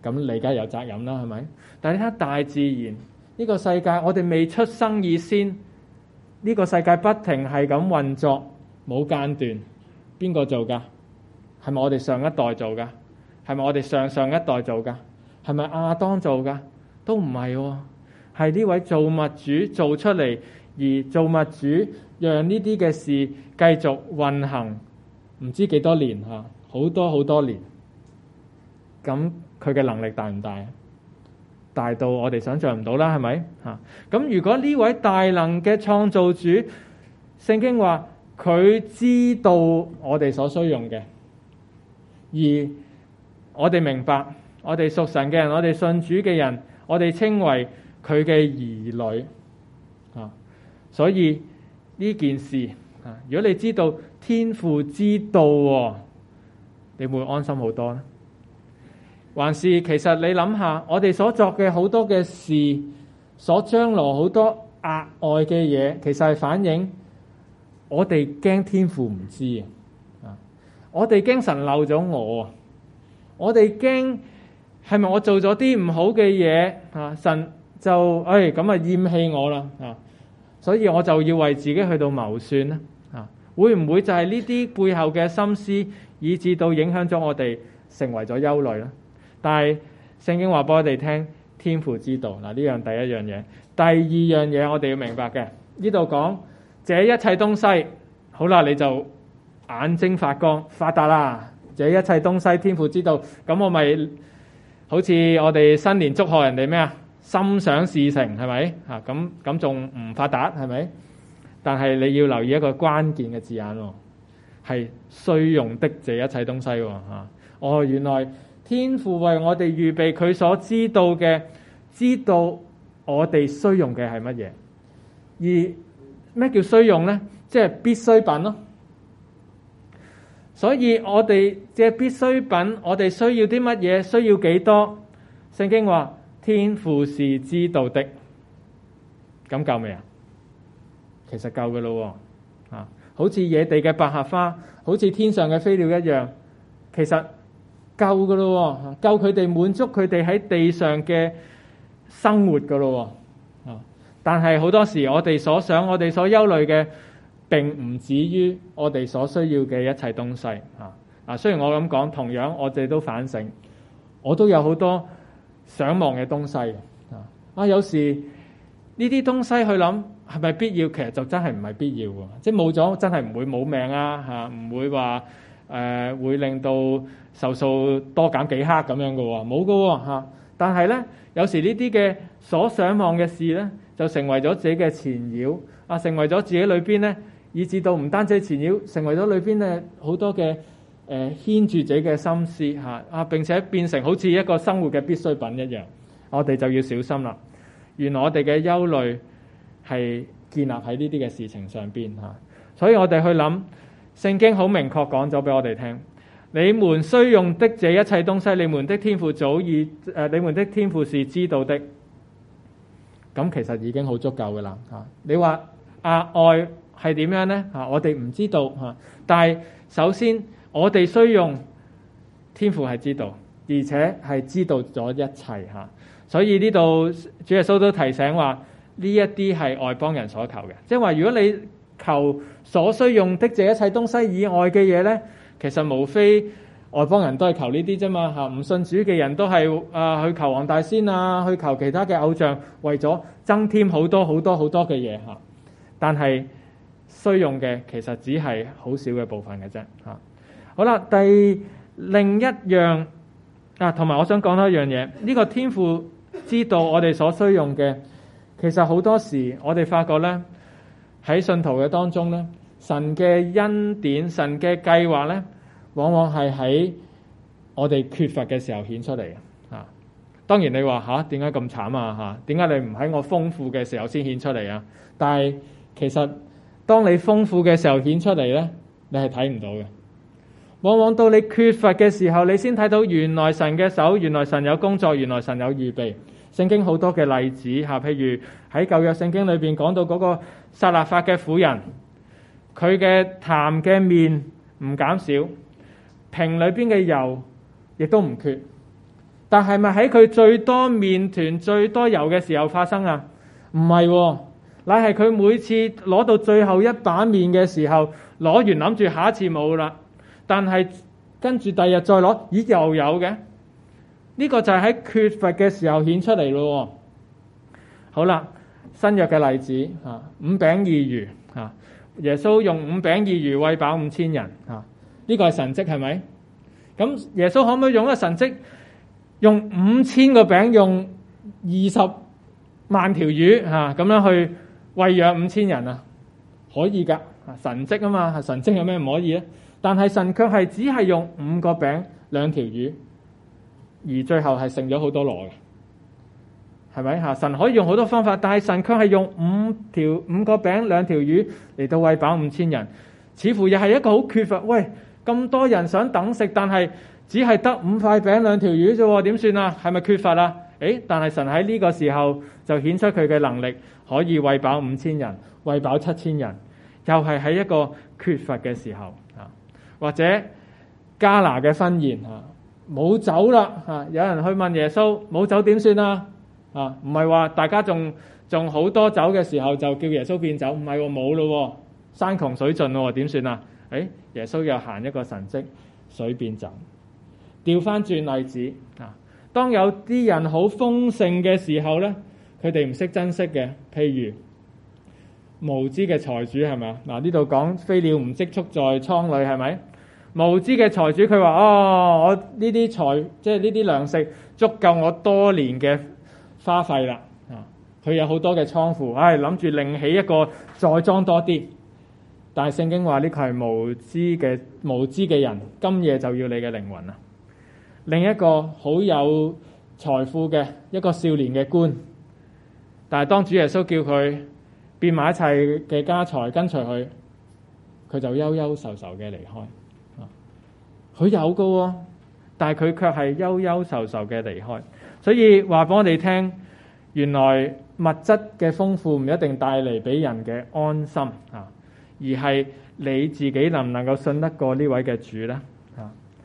咁你梗係有責任啦，係咪？但係你睇大自然呢個世界，我哋未出生以先，呢個世界不停係咁運作，冇間斷。邊個做㗎？係咪我哋上一代做㗎？係咪我哋上上一代做㗎？係咪亞當做㗎？都唔係喎，係呢位造物主做出嚟，而造物主讓呢啲嘅事繼續運行，唔知幾多年嚇，好多好多年。咁佢嘅能力大唔大？大到我哋想象唔到啦，係咪嚇？咁如果呢位大能嘅創造主，聖經話佢知道我哋所需用嘅，而我哋明白，我哋屬神嘅人，我哋信主嘅人，我哋稱為佢嘅兒女啊。所以呢件事啊，如果你知道天父知道，你會安心好多咧。還是其實你諗下，我哋所作嘅好多嘅事，所將來好多額外嘅嘢，其實係反映我哋驚天父唔知啊！我哋驚神漏咗我啊！我哋驚係咪我做咗啲唔好嘅嘢啊？神就誒咁啊厭棄我啦啊！所以我就要為自己去到謀算咧啊！會唔會就係呢啲背後嘅心思，以致到影響咗我哋成為咗憂慮咧？但係聖經話俾我哋聽，天父知道嗱，呢樣第一樣嘢。第二樣嘢我哋要明白嘅，呢度講這一切東西，好啦，你就眼睛發光發達啦。這一切東西天父知道，咁我咪好似我哋新年祝賀人哋咩啊？心想事成係咪啊？咁咁仲唔發達係咪？但係你要留意一個關鍵嘅字眼喎，係需用的這一切東西喎嚇。哦，原來天父為我哋預備佢所知道嘅，知道我哋需用嘅係乜嘢。而咩叫需用呢？即係必需品咯。所以我哋嘅必需品，我哋需要啲乜嘢，需要幾多？聖經話天父是知道的，咁夠未啊？其實夠嘅咯喎，啊，好似野地嘅百合花，好似天上嘅飛鳥一樣，其實夠嘅咯喎，夠佢哋滿足佢哋喺地上嘅生活嘅咯喎，啊！但係好多時我哋所想、我哋所憂慮嘅，並唔止於我哋所需要嘅一切東西啊！啊，雖然我咁講，同樣我哋都反省，我都有好多想望嘅東西啊！啊，有時呢啲東西去諗係咪必要，其實就真係唔係必要喎，即係冇咗真係唔會冇命啊！嚇，唔會話誒、呃、會令到壽數多減幾克咁樣嘅喎，冇嘅喎嚇。但係咧，有時呢啲嘅所想望嘅事咧，就成為咗自己嘅纏繞啊，成為咗自己裏邊咧，以至到唔單止纏繞，成為咗裏邊咧好多嘅誒牽住自己嘅心思嚇啊！並且變成好似一個生活嘅必需品一樣，我哋就要小心啦。原來我哋嘅憂慮係建立喺呢啲嘅事情上邊嚇，所以我哋去諗，聖經好明確講咗俾我哋聽。你們需用的這一切東西，你們的天父早已誒、呃，你們的天父是知道的。咁其實已經好足夠嘅啦嚇。你話額外係點樣呢？嚇？我哋唔知道嚇。但係首先我哋需用，天父係知道，而且係知道咗一切嚇。所以呢度主耶穌都提醒話，呢一啲係外邦人所求嘅，即係話如果你求所需用的這一切東西以外嘅嘢呢，其實無非外邦人都係求呢啲啫嘛嚇，唔信主嘅人都係啊去求黃大仙啊，去求其他嘅偶像，為咗增添好多好多好多嘅嘢嚇。但係需用嘅其實只係好少嘅部分嘅啫嚇。好啦，第另一樣啊，同埋我想講多一樣嘢，呢個天父知道我哋所需用嘅，其實好多時我哋發覺咧，喺信徒嘅當中咧，神嘅恩典、神嘅計劃咧，往往係喺我哋缺乏嘅時候顯出嚟嘅嚇。當然你話嚇，點解咁慘啊嚇？點解你唔喺我豐富嘅時候先顯出嚟啊？但係其實當你豐富嘅時候顯出嚟咧，你係睇唔到嘅。往往到你缺乏嘅時候，你先睇到原來神嘅手，原來神有工作，原來神有預備。聖經好多嘅例子嚇，譬如喺舊約聖經裏邊講到嗰個撒勒法嘅婦人，佢嘅壇嘅麵唔減少，瓶裏邊嘅油亦都唔缺， 但係咪喺佢最多麵團、最多油嘅時候發生啊？唔係喎，乃係佢每次攞到最後一把麵嘅時候，攞完諗住下一次冇啦，但係跟住第二日再攞，咦又有嘅？呢個就係喺缺乏嘅時候顯出嚟咯。好啦，新約嘅例子啊，五餅二魚啊，耶穌用五餅二魚餵飽五千人啊，呢個係神蹟係咪？咁耶穌可唔可以用一個神蹟，用五千個餅，用二十萬條魚嚇咁樣去餵養五千人啊？可以㗎，神蹟啊嘛，神蹟有咩唔可以咧？但係神卻係只係用五個餅兩條魚，而最後係剩咗好多籮嘅，係咪嚇？神可以用好多方法，但係神卻係用五條五個餅兩條魚嚟到餵飽五千人，似乎又係一個好缺乏。喂，咁多人想等食，但係只係得五塊餅兩條魚啫喎，點算啊？係咪缺乏啊？誒，但係神喺呢個時候就顯出佢嘅能力，可以餵飽五千人，餵飽七千人，又係喺一個缺乏嘅時候啊，或者迦拿嘅婚宴啊，冇酒啦啊，有人去問耶穌冇酒點算啊？啊，唔係話大家仲仲好多酒嘅時候就叫耶穌變酒，唔係喎，冇咯，山窮水盡咯，點算啊？誒，耶穌又行一個神蹟，水變酒。調翻轉例子啊，當有啲人好豐盛嘅時候咧，佢哋唔識珍惜嘅，譬如無知嘅財主係咪啊？嗱，呢度講飛鳥唔積蓄在倉裏係咪？無知嘅財主佢話：哦，我呢啲財即係呢啲糧食足夠我多年嘅花費啦。啊，佢有好多嘅倉庫，唉，諗住另起一個再裝多啲。但係聖經話呢個係無知嘅無知嘅人，今夜就要你嘅靈魂啊！另一個好有財富嘅一個少年嘅官，但係當主耶穌叫佢變埋一切嘅家財跟隨佢，佢就憂憂愁愁嘅離開。佢有㗎喎，但係佢卻係憂憂愁愁嘅離開。所以話俾我哋聽，原來物質嘅豐富唔一定帶嚟俾人嘅安心啊，而係你自己能唔能夠信得過呢位嘅主呢？啊，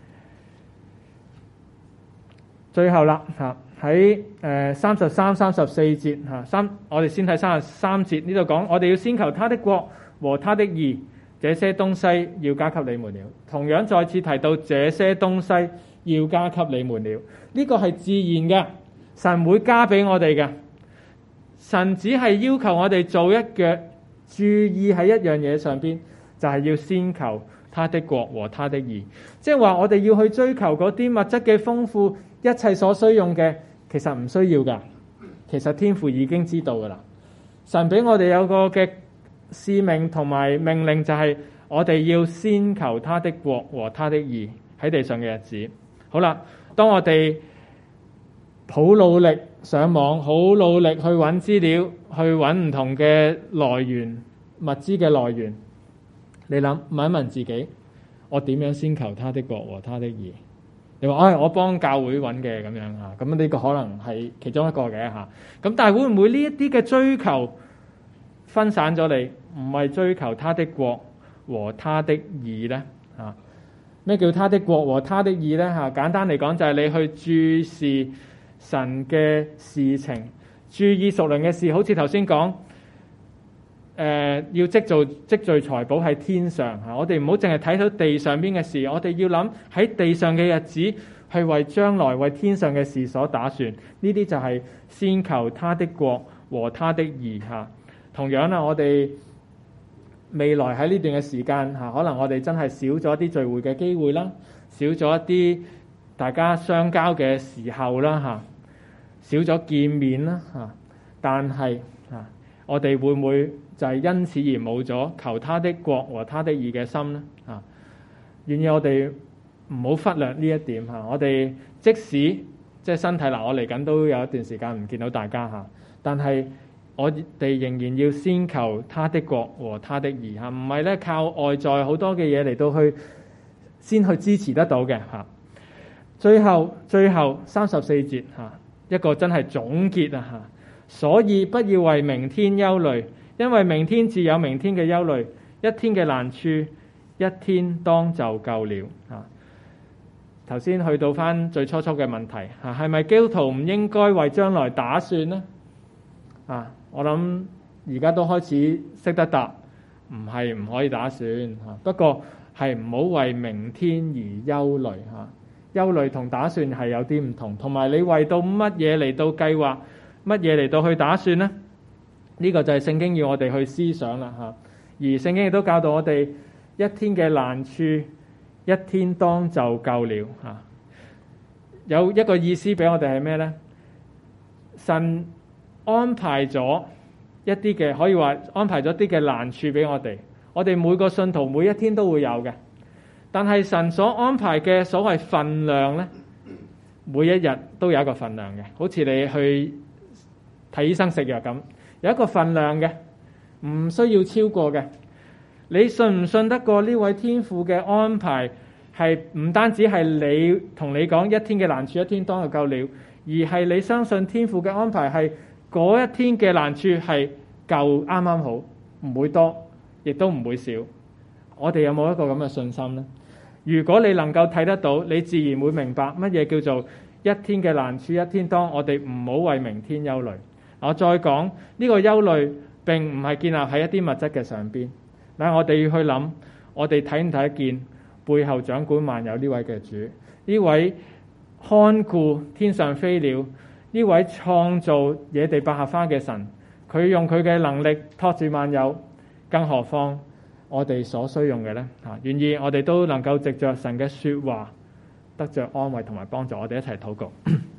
最後啦嚇，喺誒三十三、三十四節嚇三，我哋先睇三十三節呢度講，我哋要先求他的國和他的義，這些東西要加給你們了。同樣再次提到這些東西要加給你們了，呢個係自然嘅，神會加俾我哋嘅。神只係要求我哋做一腳，注意喺一樣嘢上邊，就係要先求他的國和他的義。即係話我哋要去追求嗰啲物質嘅豐富，一切所需用嘅，其實唔需要噶。其實天父已經知道噶啦。神俾我哋有個嘅使命同埋命令，就係我哋要先求他的國和他的義喺地上嘅日子。好啦，當我哋好努力上網，好努力去揾資料，去揾唔同嘅來源，物資嘅來源，你諗問一問自己，我點樣先求他的國和他的義？你話，哎，我幫教會揾嘅咁樣嚇，咁呢個可能係其中一個嘅嚇。咁但係會唔會呢一啲嘅追求分散咗你？唔係追求他的國和他的義呢？嚇，咩叫他的國和他的義呢？嚇，簡單嚟講就係你去注視神嘅事情，注意屬靈嘅事，好似頭先講，誒、呃、要積造積聚財寶喺天上嚇。我哋唔好淨係睇到地上邊嘅事，我哋要諗喺地上嘅日子係為將來為天上嘅事所打算。呢啲就係先求他的國和他的義嚇。同樣啦，我哋未來喺呢段嘅時間嚇，可能我哋真係少咗啲聚會嘅機會啦，少咗一啲大家相交嘅時候啦嚇，少咗見面啦嚇。但係啊，我哋會唔會就係因此而冇咗求他的國和他的義嘅心咧？啊，願意我哋唔好忽略呢一點嚇。我哋即使即係身體嗱，我嚟緊都有一段時間唔見到大家嚇，但係我哋仍然要先求他的國和他的義嚇，唔係咧靠外在好多嘅嘢嚟到去先去支持得到嘅嚇。最後最後三十四節嚇，一個真係總結啊嚇。所以不要為明天憂慮，因為明天自有明天嘅憂慮，一天嘅難處一天當就夠了嚇。 頭先去到翻最初初嘅問題嚇，係咪基督徒唔應該為將來打算呢？啊，我諗而家都開始識得答，唔係唔可以打算嚇，不過係唔好為明天而憂慮嚇。憂慮同打算係有啲唔同，同埋你為到乜嘢嚟到計劃，乜嘢嚟到去打算呢？呢個就係聖經要我哋去思想啦嚇。而聖經亦都教導我哋，一天嘅難處，一天當就夠了嚇。有一個意思俾我哋係咩呢？神安排咗一啲嘅，可以話安排咗啲嘅難處俾我哋。我哋每個信徒每一天都會有嘅，但係神所安排嘅所謂份量呢，每一日都有一個份量嘅。好似你去睇醫生食藥咁，有一個份量嘅，唔需要超過嘅。你信唔信得過呢位天父嘅安排？係唔單止係你同你講一天嘅難處一天當就夠了，而係你相信天父嘅安排係嗰一天嘅難處係夠啱啱好，唔會多，亦都唔會少。我哋有冇一個咁嘅信心呢？如果你能夠睇得到，你自然會明白乜嘢叫做一天嘅難處一天當。我哋唔好為明天憂慮。我再講呢個憂慮並唔係建立喺一啲物質嘅上邊，但係我哋要去諗，我哋睇唔睇得見背後掌管萬有呢位嘅主，呢位看顧天上飛鳥，呢位創造野地百合花嘅神，佢用佢嘅能力托住萬有，更何況我哋所需用嘅呢？啊，願意我哋都能夠藉着神嘅說話得着安慰同埋幫助。我哋一齊禱告。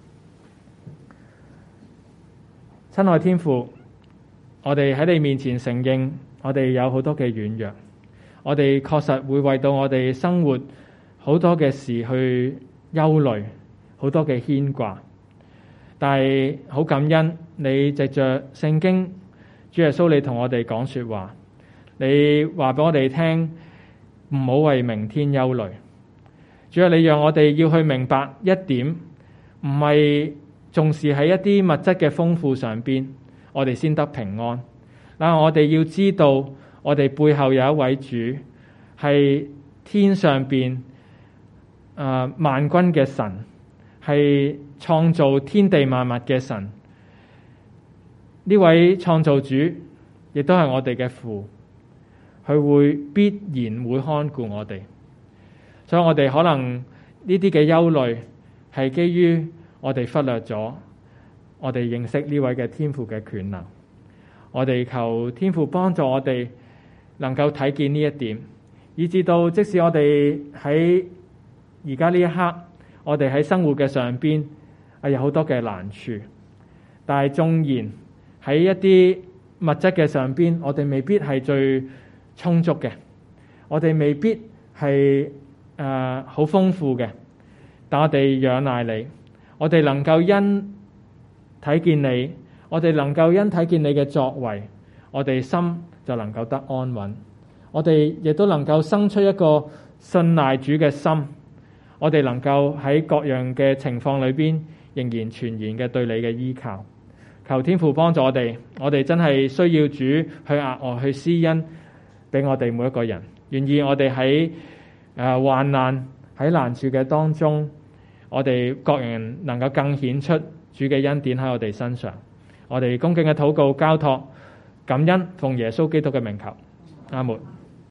親愛天父，我哋喺你面前承認我哋有好多嘅軟弱，我哋確實會為到我哋生活好多嘅事去憂慮，好多嘅牽掛。但係好感恩你藉着聖經，主耶穌你同我哋講說話，你話俾我哋聽，唔好為明天憂慮。主啊，你讓我哋要去明白一點，唔係重視喺一啲物質嘅豐富上邊，我哋先得平安。嗱，我哋要知道，我哋背後有一位主，係天上邊誒萬軍嘅神，係創造天地萬物嘅神。呢位創造主，亦都係我哋嘅父，佢會必然會看顧我哋。所以我哋可能呢啲嘅憂慮，係基於我哋忽略咗我哋認識呢位嘅天父嘅權能。我哋求天父幫助我哋能夠睇見呢一點，以至到即使我哋喺而家呢一刻，我哋喺生活嘅上邊係有好多嘅難處，但係縱然喺一啲物質嘅上邊，我哋未必係最充足嘅，我哋未必係誒好豐富嘅，但我哋仰賴你，我哋能夠因睇見你，我哋能夠因睇見你嘅作為，我哋心就能夠得安穩，我哋亦都能夠生出一個信賴主嘅心，我哋能夠喺各樣嘅情況裏邊仍然全然嘅對你嘅依靠。求天父幫助我哋，我哋真係需要主去額外去施恩俾我哋每一個人。願意我哋喺誒患難喺難處嘅當中，我哋各人能夠更顯出主嘅恩典喺我哋身上。我哋恭敬嘅禱告交託感恩，奉耶穌基督嘅名求，阿門。